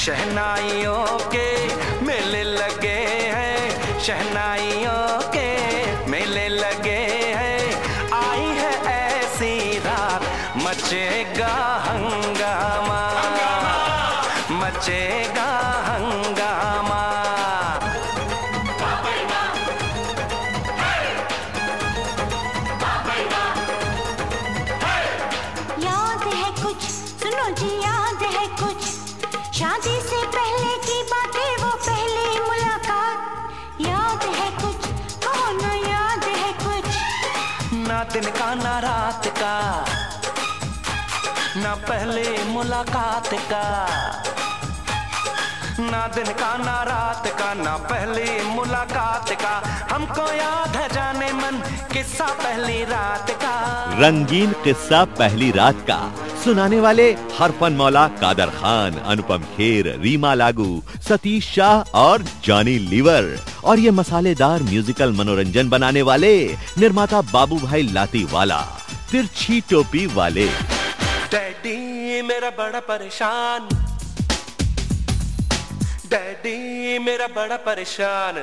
शहनाइयों के मेले लगे हैं, शहनाइयों के मेले लगे हैं। आई है ऐसी रात मचेगा हंगामा, मचेगा हंगामा। याद है कुछ, सुनो जी याद है कुछ, शादी से पहले की बातें, वो पहली मुलाकात। याद है कुछ, कहो ना याद है कुछ। ना दिन का ना रात का, ना पहले मुलाकात का। ना दिन का ना रात का, ना पहली मुलाकात का। हमको याद है जाने मन किस्सा पहली रात का। रंगीन किस्सा पहली रात का सुनाने वाले हरफन मौला, कादर खान, अनुपम खेर, रीमा लागू, सतीश शाह और जॉनी लीवर। और ये मसालेदार म्यूजिकल मनोरंजन बनाने वाले निर्माता बाबू भाई लातीवाला, तिरछी टोपी वाले। डैडी मेरा बड़ा परेशान, डैडी मेरा बड़ा परेशान।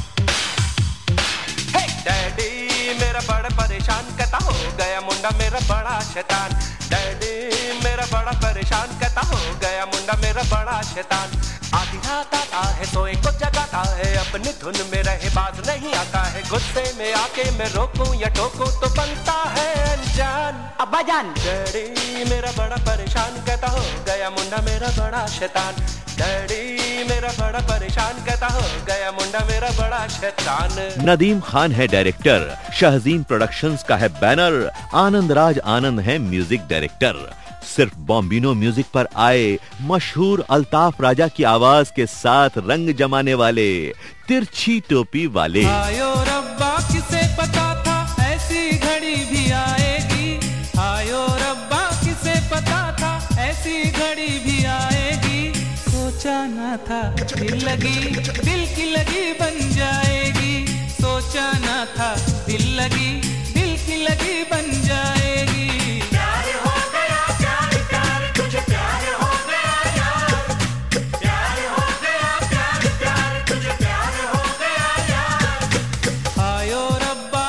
हे डैडी मेरा बड़ा परेशान, कहता हो गया मुंडा मेरा बड़ा शैतान। डैडी मेरा बड़ा परेशान, कहता हो गया मुंडा मेरा बड़ा शैतान। आधी रात आता है सोए को जगाता है, अपनी धुन में रहे बाज नहीं आता है। गुस्से में आके मैं रोकूं या टोकूं तो बनता है अनजान। अब्बा जान, डैडी मेरा बड़ा परेशान, कहता हो गया मुंडा मेरा बड़ा शैतान। डैडी मेरा बड़ा परेशान, कहता हो गया मुंडा मेरा बड़ा शैतान। नदीम खान है डायरेक्टर, शहजीन प्रोडक्शंस का है बैनर, आनंद राज आनंद है म्यूजिक डायरेक्टर। सिर्फ बॉम्बिनो म्यूजिक पर आए मशहूर अल्ताफ राजा की आवाज के साथ रंग जमाने वाले तिरछी टोपी वाले। आयो रब्बा किसे पता था ऐसी घड़ी भी आएगी, आयो रब्बा किसे पता था ऐसी घड़ी भी आएगी। सोचा ना था दिल लगी, दिल की लगी बन जाएगी। सोचा ना था दिल लगी, दिल की लगी बन जाएगी। प्यार हो गया प्यार प्यार, तुझे प्यार हो गया यार। प्यार हो गया प्यार प्यार, तुझे प्यार हो गया यार। आयो रब्बा।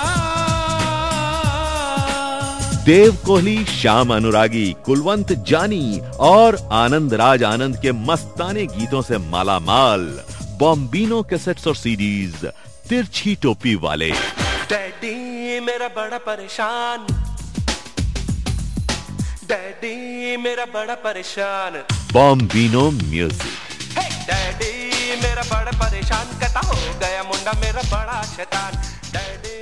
देव कोहली, श्याम अनुरागी, कुलवंत जानी और आनंद राज आनंद के मस्ताने गीतों से मालामाल बॉम्बिनो कैसेट्स और सीडीज तिरछी टोपी वाले। डैडी मेरा बड़ा परेशान, डैडी मेरा बड़ा परेशान। बॉम्बिनो म्यूजिक। हे डैडी मेरा बड़ा परेशान, कहता हो गया मुंडा मेरा बड़ा शैतान। डैडी